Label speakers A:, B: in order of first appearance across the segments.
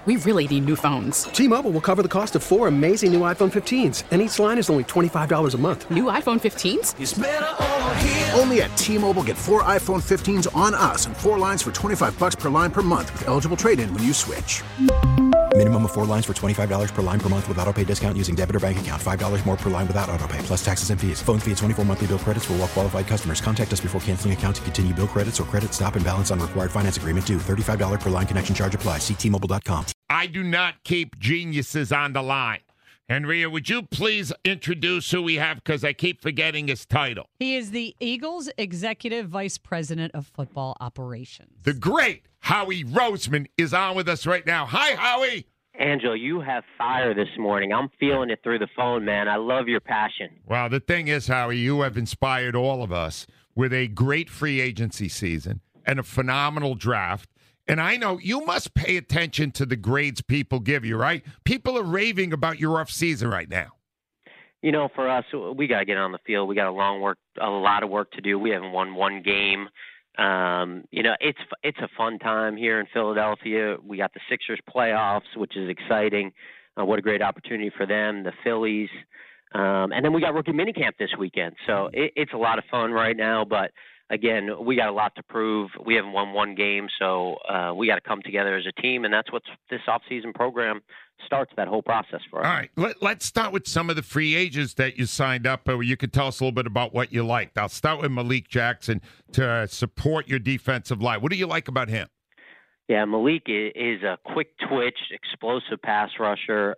A: We really need new phones.
B: T-Mobile will cover the cost of 4 amazing new iPhone 15s, and each line is only $25 a month.
A: New iPhone 15s?
C: It's better over here.
D: Only at T-Mobile, get 4 iPhone 15s on us and 4 lines for $25 per line per month with eligible trade-in when you switch.
E: Minimum of 4 lines for $25 per line per month with autopay discount using debit or bank account. $5 more per line without autopay, plus taxes and fees. Phone fee at 24 monthly bill credits for well-qualified customers. Contact us before canceling account to continue bill credits or credit stop and balance on required finance agreement due. $35 per line connection charge applies. See T-Mobile.com.
F: I do not keep geniuses on the line. Henria, would you please introduce who we have, because I keep forgetting his title.
G: He is the Eagles Executive Vice President of Football Operations.
F: The great Howie Roseman is on with us right now. Hi, Howie.
H: Angelo, you have fire this morning. I'm feeling it through the phone, man. I love your passion.
F: Well, the thing is, Howie, you have inspired all of us with a great free agency season and a phenomenal draft. And I know you must pay attention to the grades people give you, right? People are raving about your off season right now.
H: You know, for us, we got to get on the field. We got a lot of work to do. We haven't won one game. You know, it's a fun time here in Philadelphia. We got the Sixers playoffs, which is exciting. What a great opportunity for them, the Phillies. And then we got rookie minicamp this weekend. So it's a lot of fun right now, but again, we got a lot to prove. We haven't won one game, so we got to come together as a team, and that's what this offseason program starts, that whole process for us.
F: All right, let's start with some of the free agents that you signed up. You could tell us a little bit about what you liked. I'll start with Malik Jackson to support your defensive line. What do you like about him?
H: Yeah, Malik is a quick twitch, explosive pass rusher.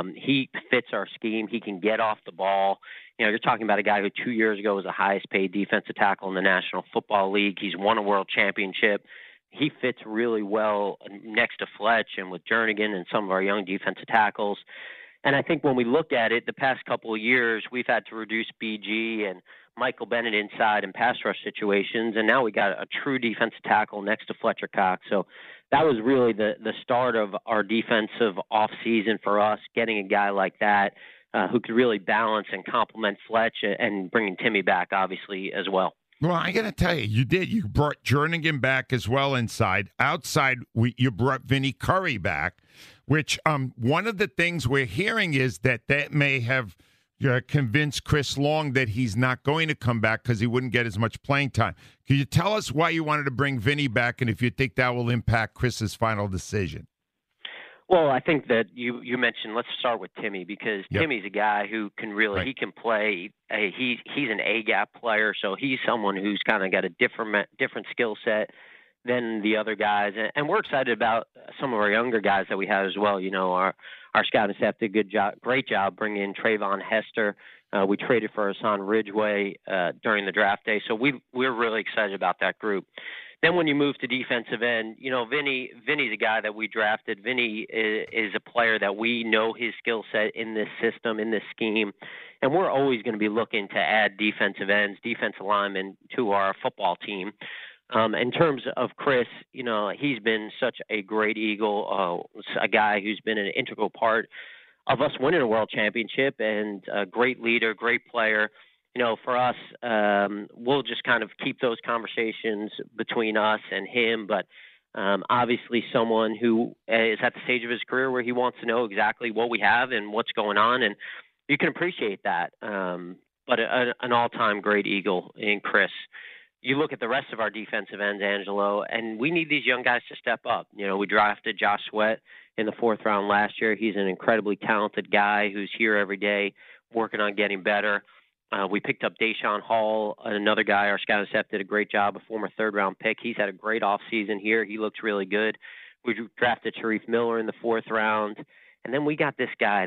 H: He fits our scheme. He can get off the ball. You know, you're talking about a guy who 2 years ago was the highest paid defensive tackle in the National Football League. He's won a world championship. He fits really well next to Fletch and with Jernigan and some of our young defensive tackles. And I think when we look at it, the past couple of years, we've had to reduce BG and Michael Bennett inside in pass rush situations, and now we got a true defensive tackle next to Fletcher Cox. So that was really the start of our defensive offseason for us, getting a guy like that who could really balance and complement Fletch, and bringing Timmy back, obviously, as well.
F: Well, I got to tell you, you did. You brought Jernigan back as well inside. Outside, you brought Vinny Curry back, which one of the things we're hearing is that may have convinced Chris Long that he's not going to come back because he wouldn't get as much playing time. Can you tell us why you wanted to bring Vinny back, and if you think that will impact Chris's final decision?
H: Well, I think that you mentioned, let's start with Timmy, because Timmy's a guy who can really, he can play. He's an A-gap player, so he's someone who's kind of got a different skill set than the other guys. And we're excited about some of our younger guys that we have as well. You know, our scouting staff did great job bringing in Trayvon Hester. We traded for Hassan Ridgeway during the draft day, so we're really excited about that group. Then when you move to defensive end, you know, Vinny's a guy that we drafted. Vinny is a player that we know his skill set in this system, in this scheme, and we're always going to be looking to add defensive ends, defensive linemen to our football team. In terms of Chris, you know, he's been such a great Eagle, a guy who's been an integral part of us winning a world championship, and a great leader, great player. You know, for us, we'll just kind of keep those conversations between us and him. But obviously someone who is at the stage of his career where he wants to know exactly what we have and what's going on. And you can appreciate that. But an all-time great Eagle in Chris. You look at the rest of our defensive ends, Angelo, and we need these young guys to step up. You know, we drafted Josh Sweat in the 4th round last year. He's an incredibly talented guy who's here every day working on getting better. We picked up Deshaun Hall, another guy. Our scouting staff did a great job, a former 3rd-round pick. He's had a great offseason here. He looks really good. We drafted Sharif Miller in the 4th round. And then we got this guy,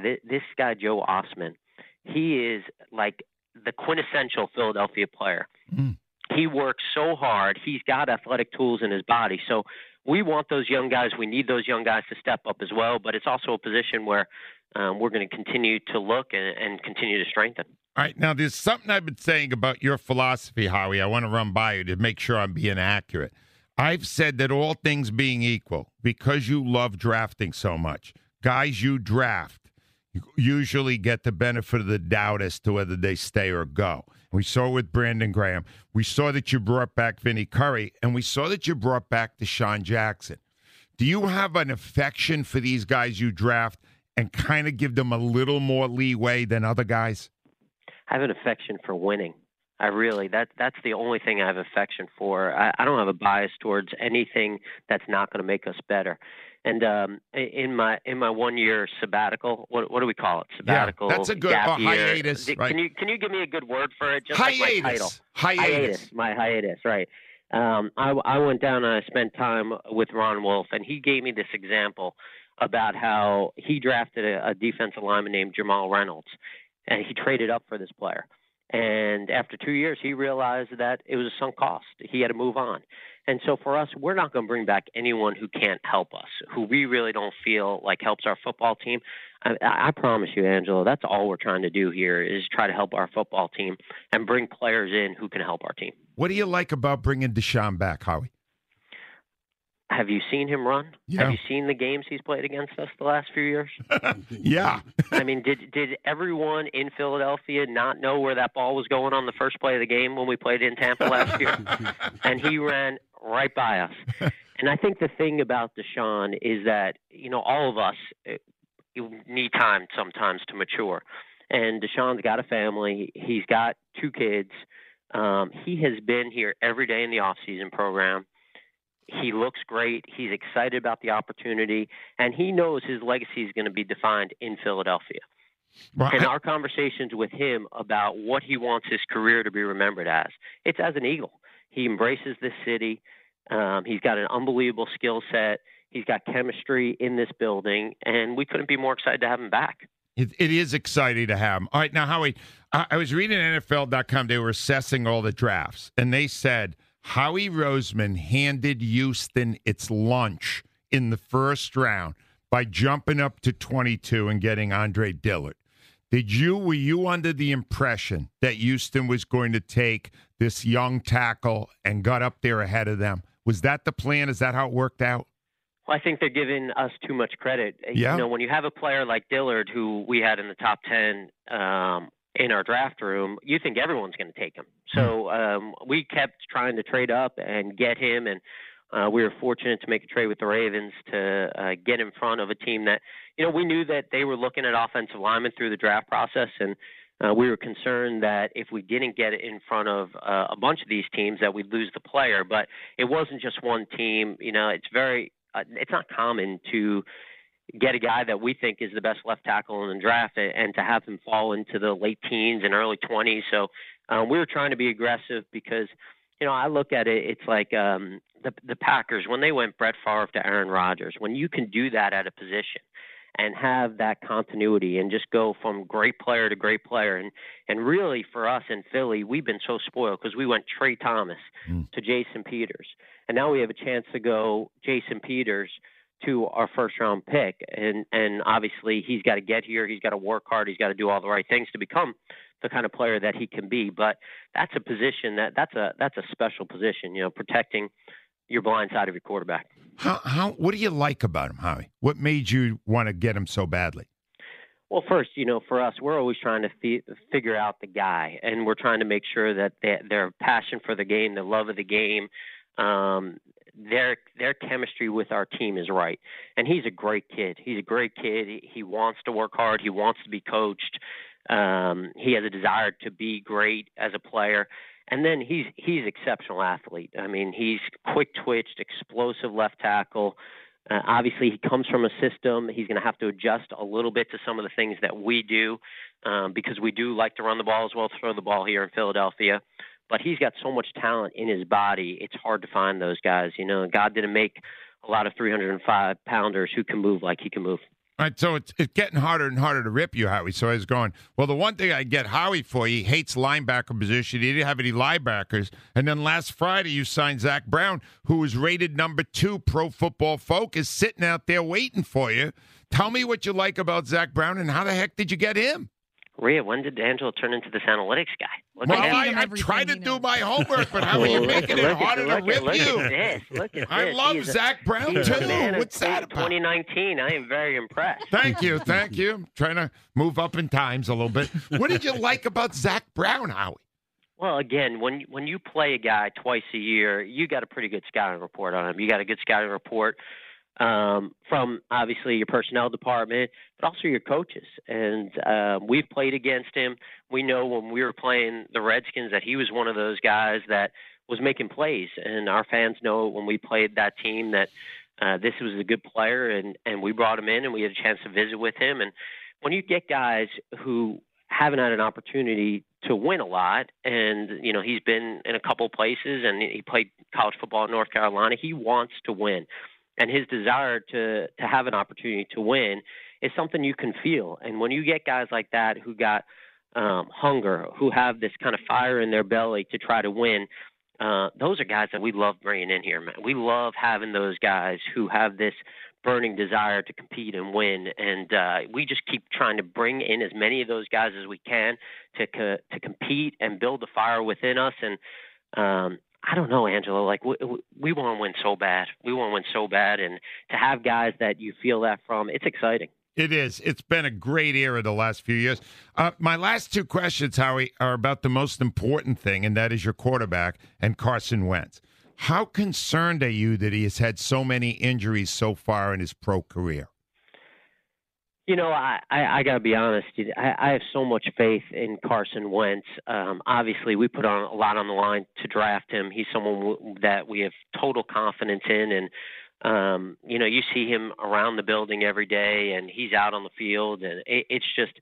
H: Joe Osman. He is like the quintessential Philadelphia player. Mm. He works so hard. He's got athletic tools in his body. So we want those young guys. We need those young guys to step up as well. But it's also a position where we're going to continue to look and continue to strengthen.
F: All right, now there's something I've been saying about your philosophy, Howie. I want to run by you to make sure I'm being accurate. I've said that all things being equal, because you love drafting so much, guys you draft usually get the benefit of the doubt as to whether they stay or go. We saw it with Brandon Graham. We saw that you brought back Vinny Curry, and we saw that you brought back Deshaun Jackson. Do you have an affection for these guys you draft and kind of give them a little more leeway than other guys?
H: I have an affection for winning. I really, that's the only thing I have affection for. I don't have a bias towards anything that's not going to make us better. And in my 1 year sabbatical, what do we call it? Sabbatical.
F: Yeah, that's a good hiatus. Right.
H: Can you give me a good word for it? Just
F: hiatus.
H: Like my title.
F: Hiatus.
H: My hiatus. Right. I went down and I spent time with Ron Wolf, and he gave me this example about how he drafted a defensive lineman named Jamal Reynolds, and he traded up for this player. And after 2 years, he realized that it was a sunk cost. He had to move on. And so for us, we're not going to bring back anyone who can't help us, who we really don't feel like helps our football team. I promise you, Angelo, that's all we're trying to do here is try to help our football team and bring players in who can help our team.
F: What do you like about bringing Deshaun back, Howie?
H: Have you seen him run?
F: Yeah.
H: Have you seen the games he's played against us the last few years?
F: Yeah.
H: I mean, did everyone in Philadelphia not know where that ball was going on the first play of the game when we played in Tampa last year? And he ran right by us. And I think the thing about Deshaun is that, all of us need time sometimes to mature. And Deshaun's got a family. He's got 2 kids. He has been here every day in the off-season program. He looks great. He's excited about the opportunity, and he knows his legacy is going to be defined in Philadelphia. Well, and our conversations with him about what he wants his career to be remembered as, it's as an Eagle. He embraces this city. He's got an unbelievable skill set. He's got chemistry in this building, and we couldn't be more excited to have him back.
F: It is exciting to have him. All right, now, Howie, I was reading NFL.com. They were assessing all the drafts, and they said Howie Roseman handed Houston its lunch in the first round by jumping up to 22 and getting Andre Dillard. Were you under the impression that Houston was going to take this young tackle and got up there ahead of them? Was that the plan? Is that how it worked out?
H: Well, I think they're giving us too much credit.
F: Yeah.
H: When you have a player like Dillard, who we had in the top 10 in our draft room, you think everyone's going to take him. So we kept trying to trade up and get him, and we were fortunate to make a trade with the Ravens to get in front of a team that, we knew that they were looking at offensive linemen through the draft process, and we were concerned that if we didn't get in front of a bunch of these teams that we'd lose the player. But it wasn't just one team. It's not common to get a guy that we think is the best left tackle in the draft and to have him fall into the late teens and early 20s. So we were trying to be aggressive because, I look at it, it's like the Packers, when they went Brett Favre to Aaron Rodgers, when you can do that at a position and have that continuity and just go from great player to great player. And really for us in Philly, we've been so spoiled because we went Trey Thomas to Jason Peters. And now we have a chance to go Jason Peters to our first-round pick. And obviously he's got to get here. He's got to work hard. He's got to do all the right things to become the kind of player that he can be. But that's a position that's a special position, protecting your blind side of your quarterback.
F: What do you like about him, Howie? What made you want to get him so badly?
H: Well, first, for us, we're always trying to figure out the guy, and we're trying to make sure that their passion for the game, the love of the game, their chemistry with our team is right. And he's a great kid. He's a great kid. He wants to work hard. He wants to be coached. He has a desire to be great as a player. And then he's exceptional athlete. I mean, he's quick-twitched, explosive left tackle. Obviously, he comes from a system. He's going to have to adjust a little bit to some of the things that we do because we do like to run the ball as well as throw the ball here in Philadelphia. But he's got so much talent in his body, it's hard to find those guys. God didn't make a lot of 305-pounders who can move like he can move.
F: All right, so it's getting harder and harder to rip you, Howie. So I was going, well, the one thing I get Howie for, he hates linebacker position. He didn't have any linebackers. And then last Friday you signed Zach Brown, who was rated number 2 Pro Football Focus, sitting out there waiting for you. Tell me what you like about Zach Brown and how the heck did you get him?
H: Rhea, when did Angelo turn into this analytics guy?
F: I tried to do my homework, but how are you making it harder to rip you?
H: Look at this.
F: I love Zach Brown, too. What's that about?
H: 2019, I am very impressed.
F: Thank you. I'm trying to move up in times a little bit. What did you like about Zach Brown, Howie?
H: Well, again, when you play a guy twice a year, you got a pretty good scouting report on him. You got a good scouting report from obviously your personnel department, but also your coaches. And we've played against him. We know when we were playing the Redskins that he was one of those guys that was making plays. And our fans know when we played that team that this was a good player, and we brought him in and we had a chance to visit with him. And when you get guys who haven't had an opportunity to win a lot, and, you know, he's been in a couple of places and he played college football in North Carolina, he wants to win. And his desire to have an opportunity to win is something you can feel. And when you get guys like that who got hunger, who have this kind of fire in their belly to try to win, those are guys that we love bringing in here, man. We love having those guys who have this burning desire to compete and win. And we just keep trying to bring in as many of those guys as we can to compete and build the fire within us. And I don't know, Angela, like we want to win so bad. We want to win so bad. And to have guys that you feel that from, it's exciting.
F: It is. It's been a great era the last few years. My last two questions, Howie, are about the most important thing, and that is your quarterback and Carson Wentz. How concerned are you that he has had so many injuries so far in his pro career?
H: You know, I got to be honest. I have so much faith in Carson Wentz. Obviously, we put on a lot on the line to draft him. He's someone that we have total confidence in. And, you know, you see him around the building every day, and he's out on the field. And it's just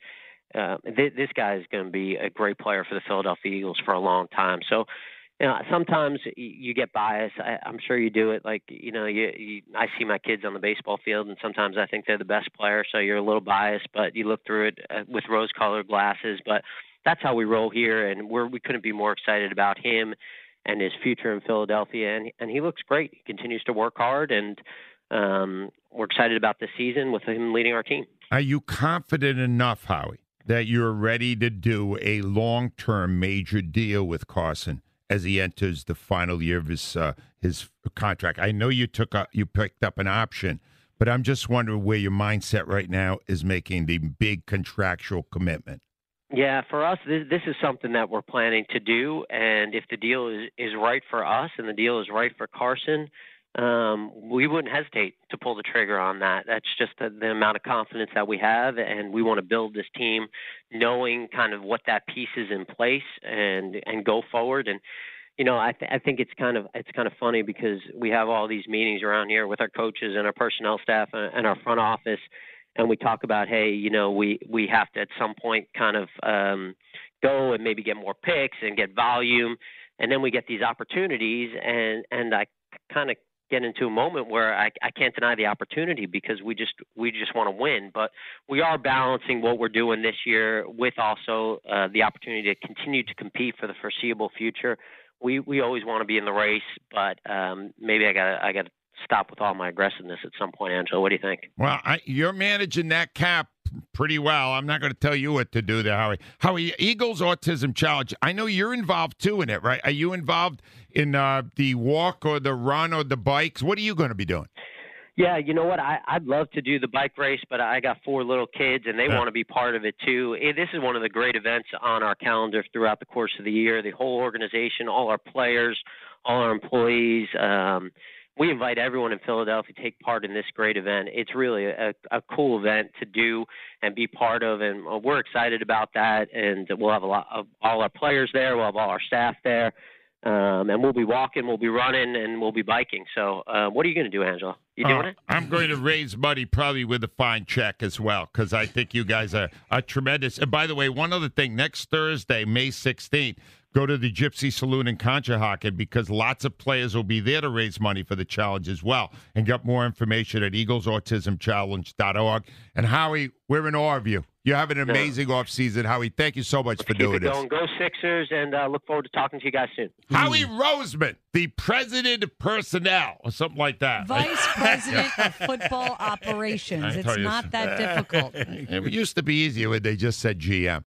H: this guy is going to be a great player for the Philadelphia Eagles for a long time. So, you know, sometimes you get biased. I'm sure you do it. Like, you know, I see my kids on the baseball field, and sometimes I think they're the best player, so you're a little biased, but you look through it with rose-colored glasses. But that's how we roll here, and we couldn't be more excited about him and his future in Philadelphia. And he looks great. He continues to work hard, and we're excited about this season with him leading our team. Are
F: you confident enough, Howie, that you're ready to do a long-term major deal with Carson as he enters the final year of his contract? I know you picked up an option, but I'm just wondering where your mindset right now is making the big contractual commitment.
H: Yeah, for us, this is something that we're planning to do, and if the deal is right for us and the deal is right for Carson, we wouldn't hesitate to pull the trigger on that. That's just the amount of confidence that we have, and we want to build this team knowing kind of what that piece is in place and go forward. And you know, I think it's kind of funny because we have all these meetings around here with our coaches and our personnel staff and our front office, and we talk about, hey, you know, we have to at some point kind of go and maybe get more picks and get volume, and then we get these opportunities, and I kind of get into a moment where I can't deny the opportunity because we just want to win. But we are balancing what we're doing this year with also the opportunity to continue to compete for the foreseeable future. We always want to be in the race, but maybe I got to stop with all my aggressiveness at some point, Angela. What do you think?
F: Well, you're managing that cap pretty well. I'm not going to tell you what to do there, Howie. Howie, Eagles Autism Challenge, I know you're involved too in it, right? Are you involved in the walk or the run or the bikes? What are you going to be doing?
H: Yeah, you know what? I'd love to do the bike race, but I got 4 little kids, and they want to be part of it too. This is one of the great events on our calendar throughout the course of the year. The whole organization, all our players, all our employees, we invite everyone in Philadelphia to take part in this great event. It's really a cool event to do and be part of, and we're excited about that. And we'll have a lot of all our players there. We'll have all our staff there. And we'll be walking, we'll be running, and we'll be biking. So what are you going to do, Angela? You doing it?
F: I'm going to raise money probably with a fine check as well because I think you guys are tremendous. And by the way, one other thing, next Thursday, May 16th, go to the Gypsy Saloon in Conshohocken because lots of players will be there to raise money for the challenge as well. And get more information at eaglesautismchallenge.org. And Howie, we're in awe of you. You have an amazing offseason, Howie. Thank you so much for doing this.
H: Go Sixers, and look forward to talking to you guys soon.
F: Howie Roseman, the president of personnel, or something like that.
G: Vice president of football operations. It's not that difficult.
F: It used to be easier when they just said GM.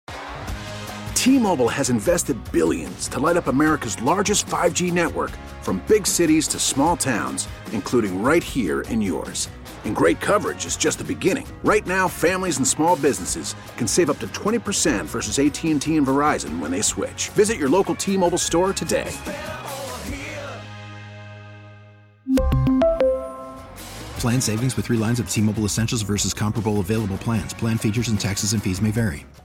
D: T-Mobile has invested billions to light up America's largest 5G network, from big cities to small towns, including right here in yours. And great coverage is just the beginning. Right now, families and small businesses can save up to 20% versus AT&T and Verizon when they switch. Visit your local T-Mobile store today.
E: Plan savings with 3 lines of T-Mobile Essentials versus comparable available plans. Plan features and taxes and fees may vary.